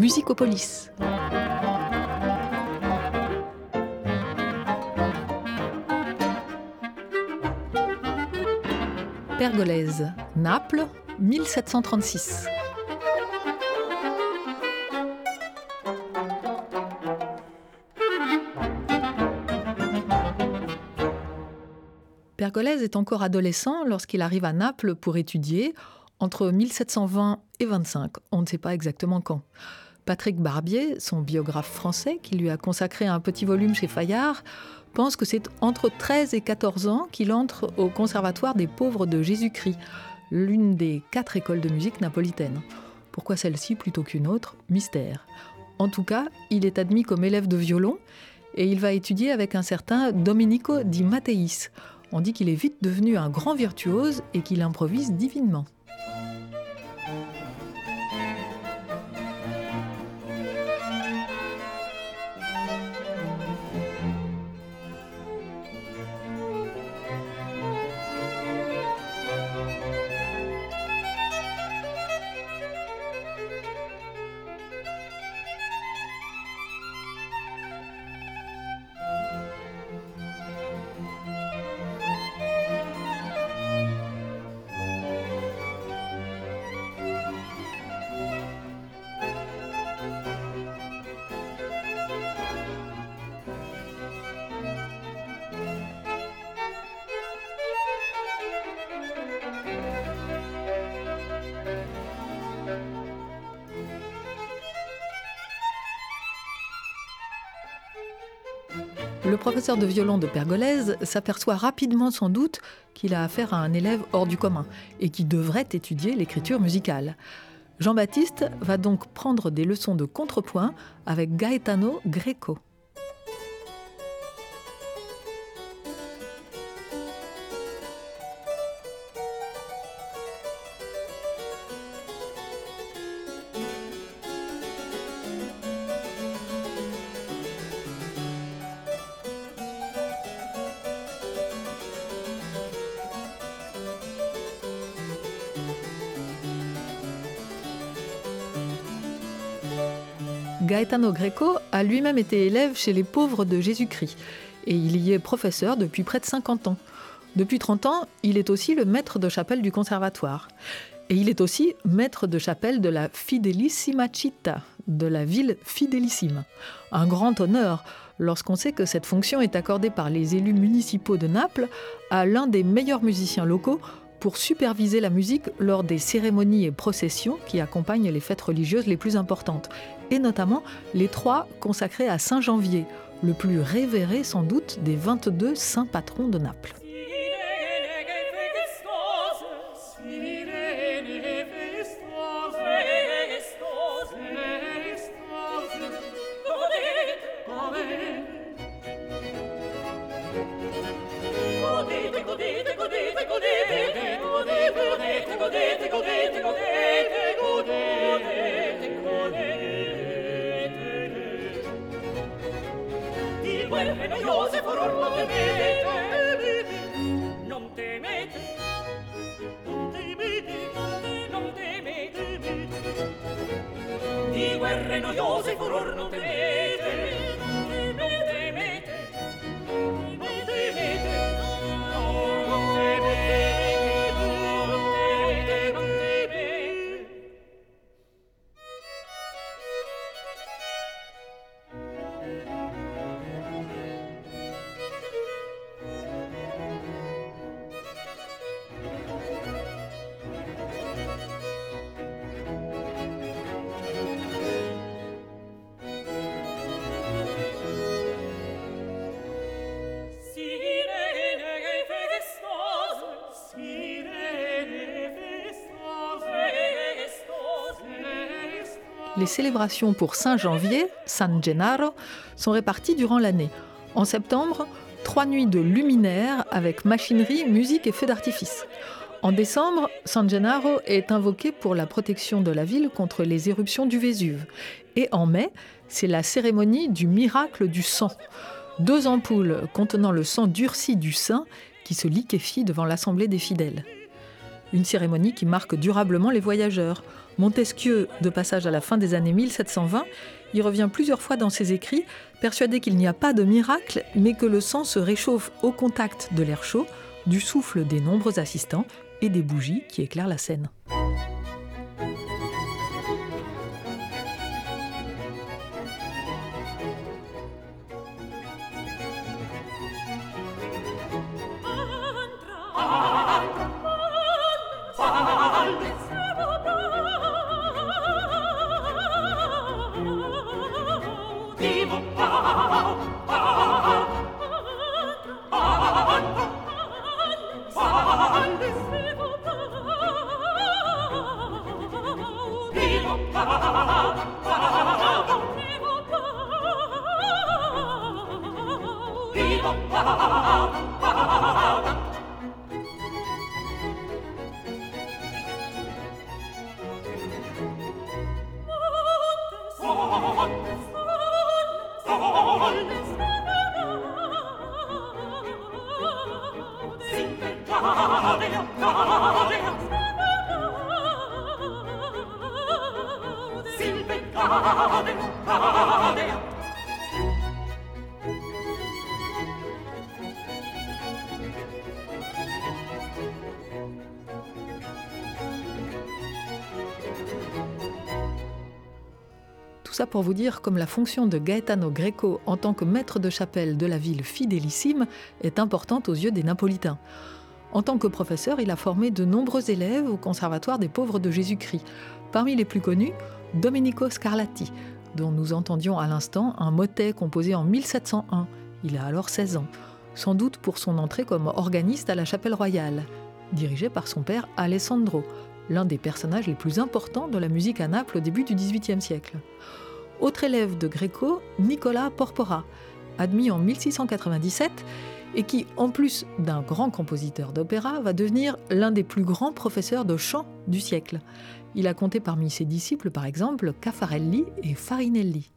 Musicopolis. Pergolèse, Naples, 1736. Pergolèse est encore adolescent lorsqu'il arrive à Naples pour étudier entre 1720 et 25. On ne sait pas exactement quand. Patrick Barbier, son biographe français, qui lui a consacré un petit volume chez Fayard, pense que c'est entre 13 et 14 ans qu'il entre au Conservatoire des Pauvres de Jésus-Christ, l'une des 4 écoles de musique napolitaines. Pourquoi celle-ci plutôt qu'une autre ? Mystère. En tout cas, il est admis comme élève de violon et il va étudier avec un certain Domenico di Matteis. On dit qu'il est vite devenu un grand virtuose et qu'il improvise divinement. Le professeur de violon de Pergolèse s'aperçoit rapidement sans doute qu'il a affaire à un élève hors du commun et qui devrait étudier l'écriture musicale. Jean-Baptiste va donc prendre des leçons de contrepoint avec Gaetano Greco. Gaetano Greco a lui-même été élève chez les Pauvres de Jésus-Christ et il y est professeur depuis près de 50 ans. Depuis 30 ans, il est aussi le maître de chapelle du conservatoire. Et il est aussi maître de chapelle de la Fidelissima Città, de la ville fidélissime. Un grand honneur lorsqu'on sait que cette fonction est accordée par les élus municipaux de Naples à l'un des meilleurs musiciens locaux pour superviser la musique lors des cérémonies et processions qui accompagnent les fêtes religieuses les plus importantes, et notamment les 3 consacrées à Saint Janvier, le plus révéré sans doute des 22 saints patrons de Naples. Les célébrations pour Saint Janvier, San Gennaro, sont réparties durant l'année. En septembre, 3 nuits de luminaires avec machinerie, musique et feux d'artifice. En décembre, San Gennaro est invoqué pour la protection de la ville contre les éruptions du Vésuve. Et en mai, c'est la cérémonie du miracle du sang. 2 ampoules contenant le sang durci du saint qui se liquéfie devant l'assemblée des fidèles. une cérémonie qui marque durablement les voyageurs. Montesquieu, de passage à la fin des années 1720, y revient plusieurs fois dans ses écrits, persuadé qu'il n'y a pas de miracle, mais que le sang se réchauffe au contact de l'air chaud, du souffle des nombreux assistants et des bougies qui éclairent la scène. Tout ça pour vous dire comme la fonction de Gaetano Greco en tant que maître de chapelle de la ville fidélissime est importante aux yeux des Napolitains. En tant que professeur, il a formé de nombreux élèves au Conservatoire des pauvres de Jésus-Christ. Parmi les plus connus, Domenico Scarlatti, dont nous entendions à l'instant un motet composé en 1701. Il a alors 16 ans, sans doute pour son entrée comme organiste à la Chapelle Royale, dirigé par son père Alessandro, l'un des personnages les plus importants de la musique à Naples au début du XVIIIe siècle. Autre élève de Greco, Nicola Porpora, admis en 1697 et qui, en plus d'un grand compositeur d'opéra, va devenir l'un des plus grands professeurs de chant du siècle. Il a compté parmi ses disciples, par exemple, Caffarelli et Farinelli.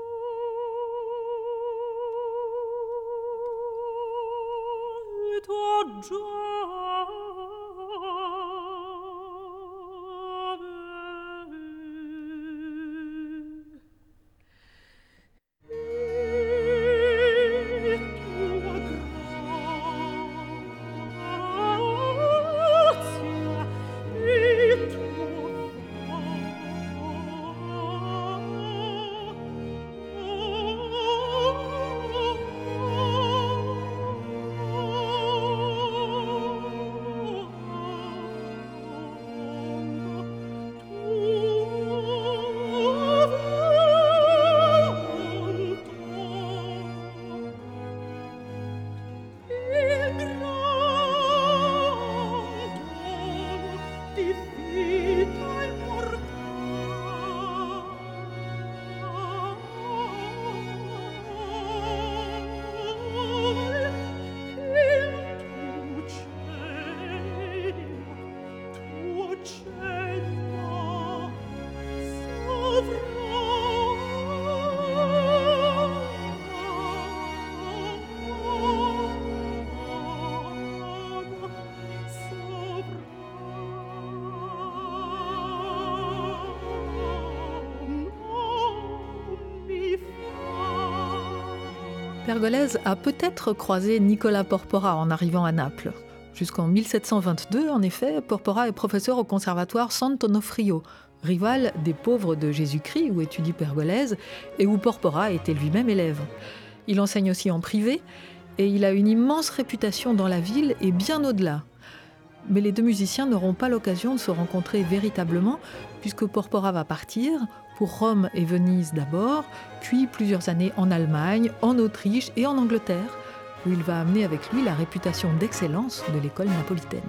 Pergolèse a peut-être croisé Nicola Porpora en arrivant à Naples. Jusqu'en 1722, en effet, Porpora est professeur au conservatoire Sant'Onofrio, rival des pauvres de Jésus-Christ où étudie Pergolèse et où Porpora était lui-même élève. Il enseigne aussi en privé et il a une immense réputation dans la ville et bien au-delà. Mais les deux musiciens n'auront pas l'occasion de se rencontrer véritablement puisque Porpora va partir pour Rome et Venise d'abord, puis plusieurs années en Allemagne, en Autriche et en Angleterre, où il va amener avec lui la réputation d'excellence de l'école napolitaine.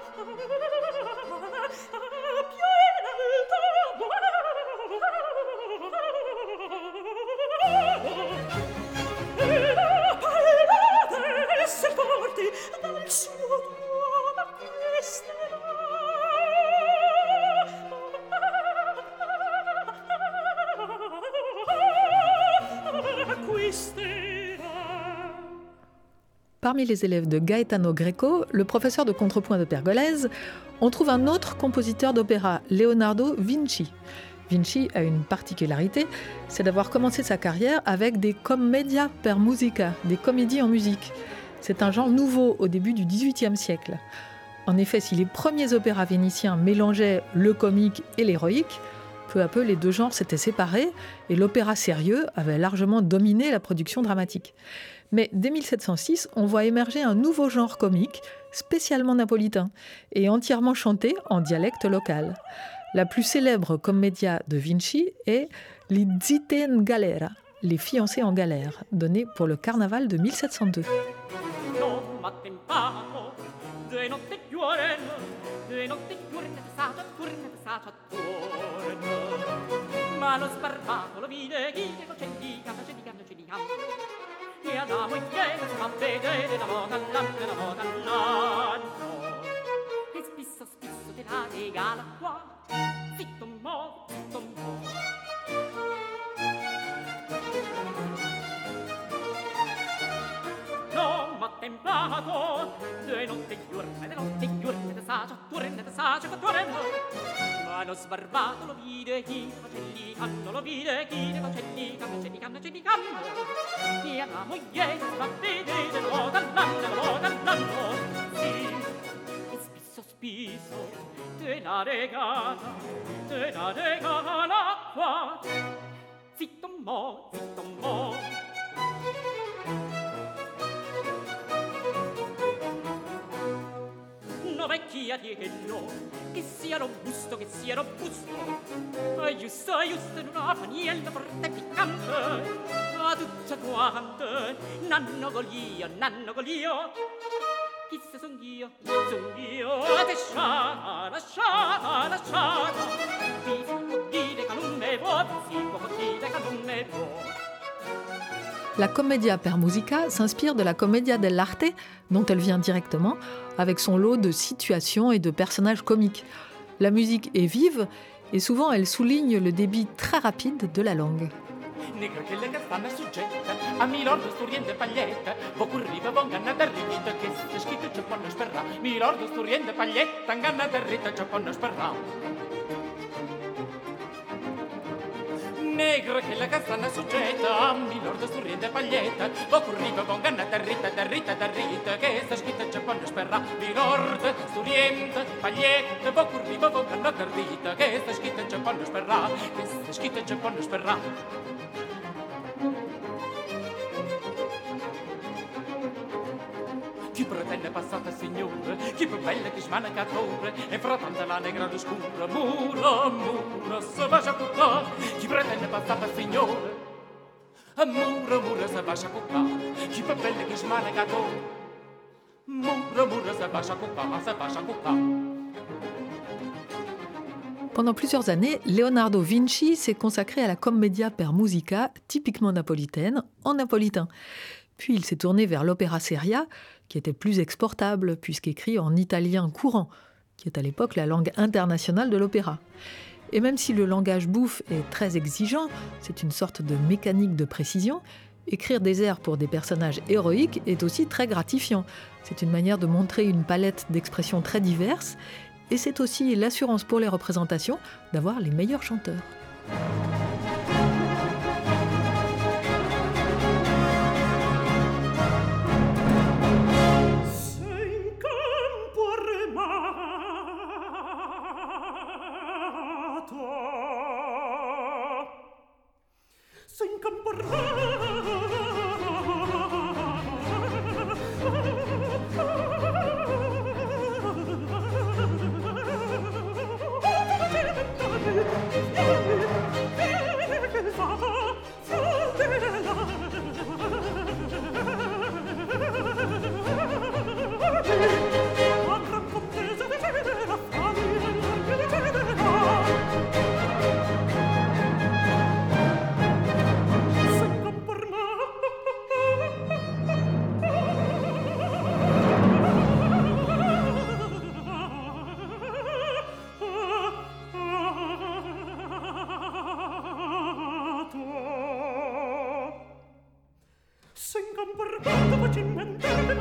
Parmi les élèves de Gaetano Greco, le professeur de contrepoint de Pergolèse, on trouve un autre compositeur d'opéra, Leonardo Vinci. Vinci a une particularité, c'est d'avoir commencé sa carrière avec des commedia per musica, des comédies en musique. C'est un genre nouveau au début du XVIIIe siècle. En effet, si les premiers opéras vénitiens mélangeaient le comique et l'héroïque, peu à peu les deux genres s'étaient séparés et l'opéra sérieux avait largement dominé la production dramatique. Mais dès 1706, on voit émerger un nouveau genre comique, spécialement napolitain, et entièrement chanté en dialecte local. La plus célèbre commedia de Vinci est Les Zitte in Galera, les fiancés en galère, donnée pour le carnaval de 1702. E alla moglie fa vedere la moda all'anno e spisso te la regala qua zitto mo no m'ha templato le notte giorne da saggio ma lo sbarbato lo vide chi facelli canno lo vide chi facelli canno e alla moglie fa vedere lo dall'anno sì e spisso te la regala qua zitto mo no vecchia diello che sia robusto giusto in una paniella forte e piccante a tutta quante nanno golio chissà son io lasciata si può dire che non me può La commedia per musica s'inspire de la commedia dell'arte, dont elle vient directement, avec son lot de situations et de personnages comiques. La musique est vive et souvent elle souligne le débit très rapide de la langue. Negra che le castanna suggetta a milord sturriente paglietta vo curriva vonganna d'arrivita che se scritto c'è ponno sperra milord sturriente paglietta inganna d'arrita c'è ponno sperra Negra che la castanna suggetta a milord sturriente paglietta vo curriva vonganna d'arrita che se scritto c'è ponno sperra milord sturriente paglietta vo curriva vonganna d'arrita che se scritto c'è ponno sperra Chi pretende passata signore, chi più bella che smanacatore, e fra tanta la negra oscura, mura, se va a cuccare. Chi pretende passata signore, mura, se va a cuccare. Chi più bella che smanacatore, mura, se va a cuccare. Pendant plusieurs années, Leonardo Vinci s'est consacré à la commedia per musica, typiquement napolitaine, en napolitain. Puis il s'est tourné vers l'opéra seria, qui était plus exportable, puisqu'écrit en italien courant, qui est à l'époque la langue internationale de l'opéra. Et même si le langage bouffe est très exigeant, c'est une sorte de mécanique de précision, écrire des airs pour des personnages héroïques est aussi très gratifiant. C'est une manière de montrer une palette d'expressions très diverses, et c'est aussi l'assurance pour les représentations d'avoir les meilleurs chanteurs.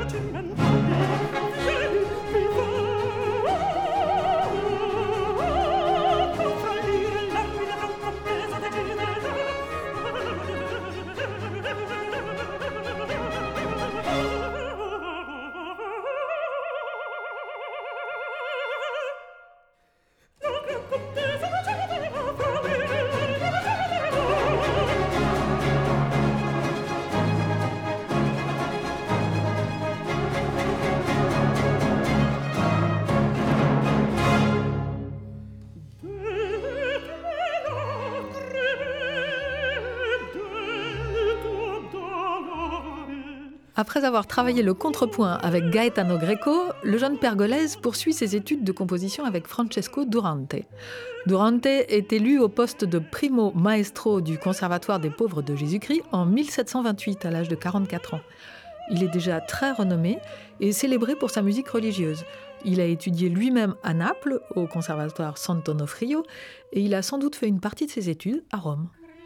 Après avoir travaillé le contrepoint avec Gaetano Greco, le jeune pergolèse poursuit ses études de composition avec Francesco Durante. Durante est élu au poste de primo maestro du Conservatoire des pauvres de Jésus-Christ en 1728, à l'âge de 44 ans. Il est déjà très renommé et célébré pour sa musique religieuse. Il a étudié lui-même à Naples, au Conservatoire Sant'Onofrio, et il a sans doute fait une partie de ses études à Rome.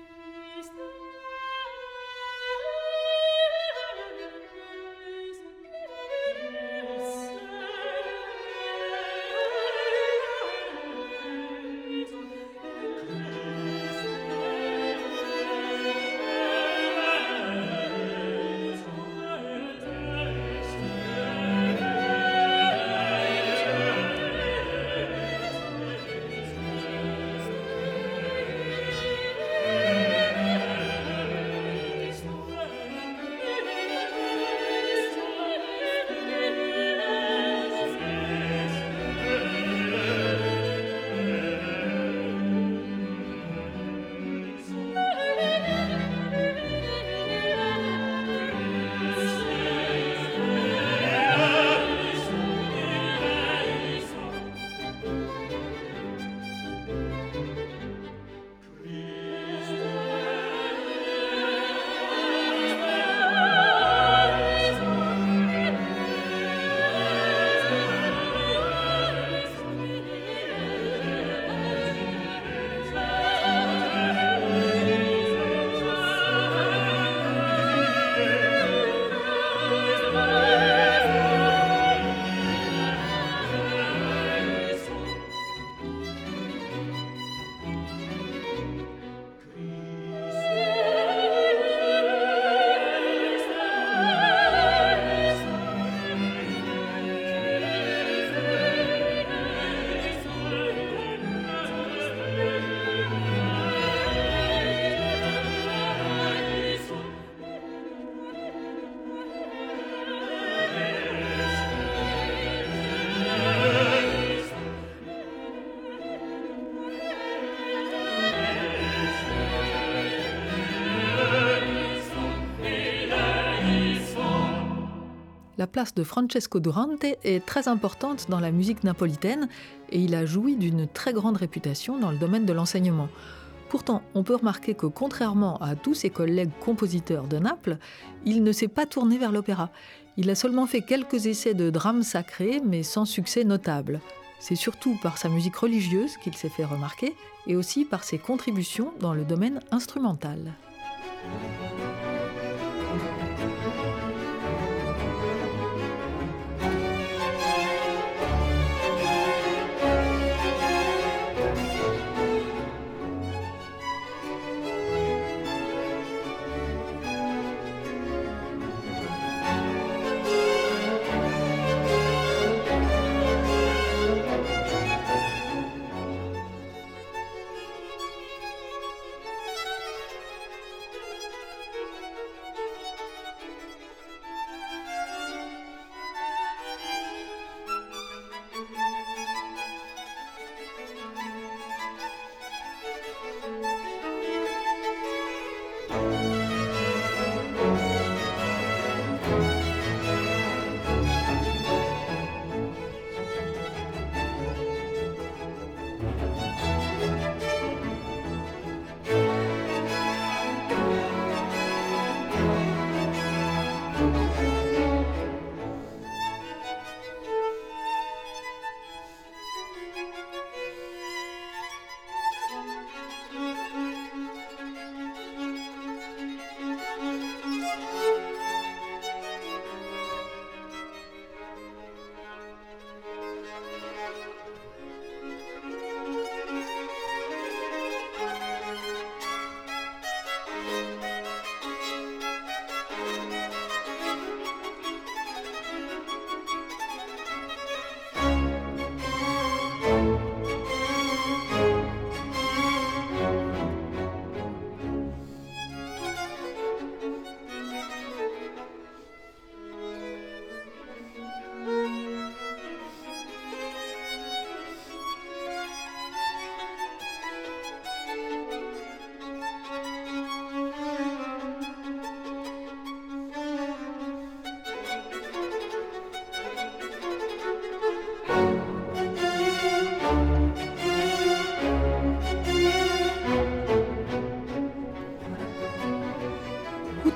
La place de Francesco Durante est très importante dans la musique napolitaine et il a joui d'une très grande réputation dans le domaine de l'enseignement. Pourtant, on peut remarquer que contrairement à tous ses collègues compositeurs de Naples, il ne s'est pas tourné vers l'opéra. Il a seulement fait quelques essais de drame sacré, mais sans succès notable. C'est surtout par sa musique religieuse qu'il s'est fait remarquer et aussi par ses contributions dans le domaine instrumental.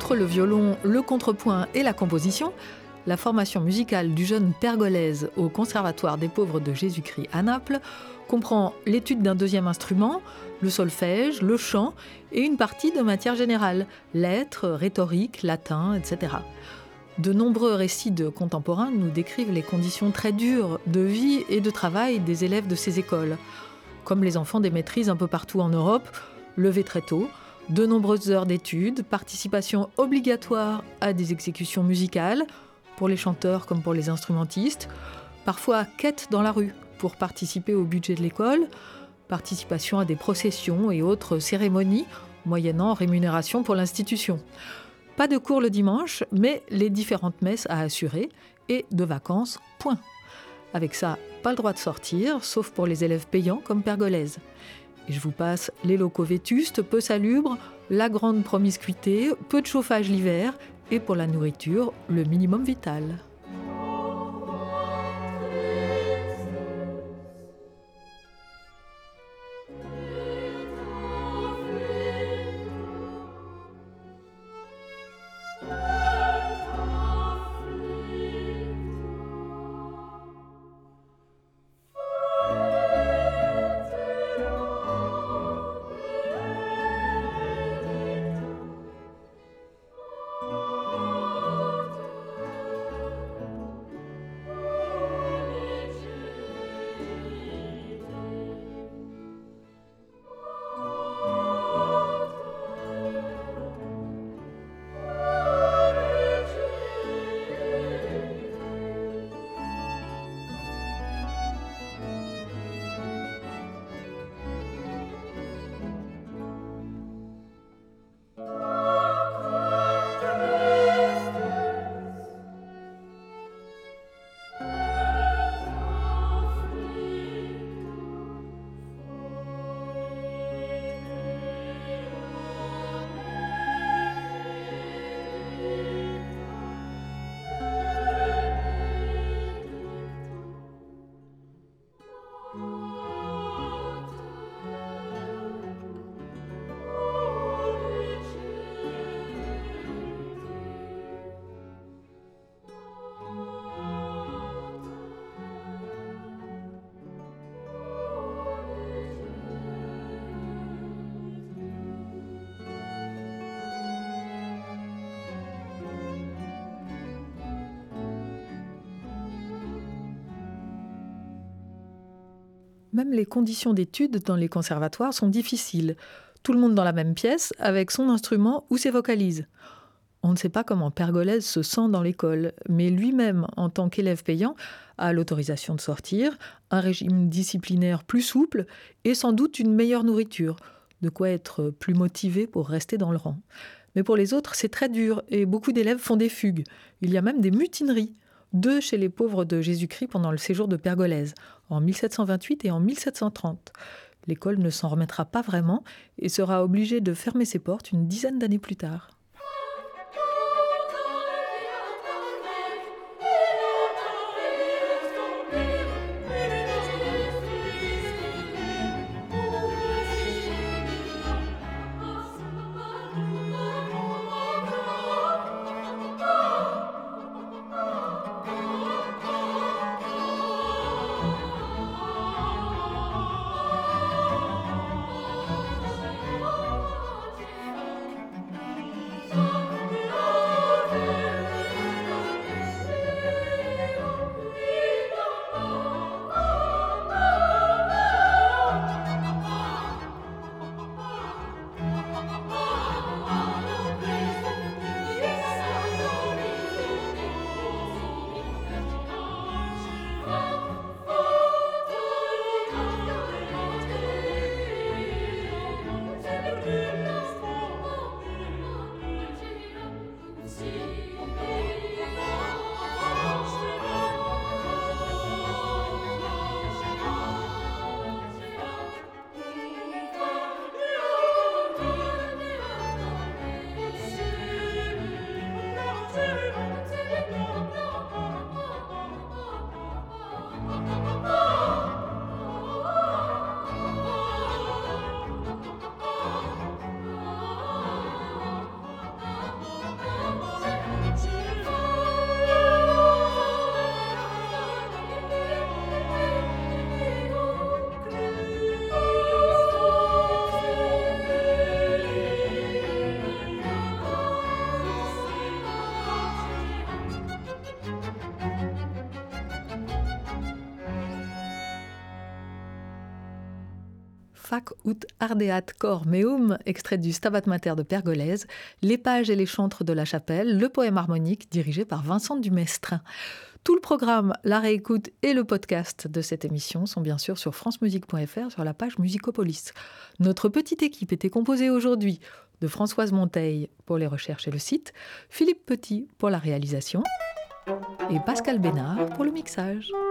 Outre le violon, le contrepoint et la composition, la formation musicale du jeune Pergolèse au Conservatoire des Pauvres de Jésus-Christ à Naples comprend l'étude d'un deuxième instrument, le solfège, le chant et une partie de matière générale, lettres, rhétorique, latin, etc. De nombreux récits de contemporains nous décrivent les conditions très dures de vie et de travail des élèves de ces écoles. Comme les enfants des maîtrises un peu partout en Europe, levés très tôt, de nombreuses heures d'études, participation obligatoire à des exécutions musicales, pour les chanteurs comme pour les instrumentistes, parfois quête dans la rue pour participer au budget de l'école, participation à des processions et autres cérémonies, moyennant rémunération pour l'institution. Pas de cours le dimanche, mais les différentes messes à assurer et de vacances, point. Avec ça, pas le droit de sortir, sauf pour les élèves payants comme Pergolèse. Et je vous passe les locaux vétustes, peu salubres, la grande promiscuité, peu de chauffage l'hiver, et pour la nourriture, le minimum vital. Même les conditions d'études dans les conservatoires sont difficiles. Tout le monde dans la même pièce, avec son instrument ou ses vocalises. On ne sait pas comment Pergolèse se sent dans l'école, mais lui-même, en tant qu'élève payant, a l'autorisation de sortir, un régime disciplinaire plus souple et sans doute une meilleure nourriture, de quoi être plus motivé pour rester dans le rang. Mais pour les autres, c'est très dur et beaucoup d'élèves font des fugues. Il y a même des mutineries. 2 chez les pauvres de Jésus-Christ pendant le séjour de Pergolèse, en 1728 et en 1730. L'école ne s'en remettra pas vraiment et sera obligée de fermer ses portes une dizaine d'années plus tard. Fac ut ardeat cor meum, extrait du Stabat Mater de Pergolèse, les pages et les chantres de la chapelle, le poème harmonique dirigé par Vincent Dumestre. Tout le programme, la réécoute et le podcast de cette émission sont bien sûr sur francemusique.fr sur la page Musicopolis. Notre petite équipe était composée aujourd'hui de Françoise Monteil pour les recherches et le site, Philippe Petit pour la réalisation et Pascal Bénard pour le mixage.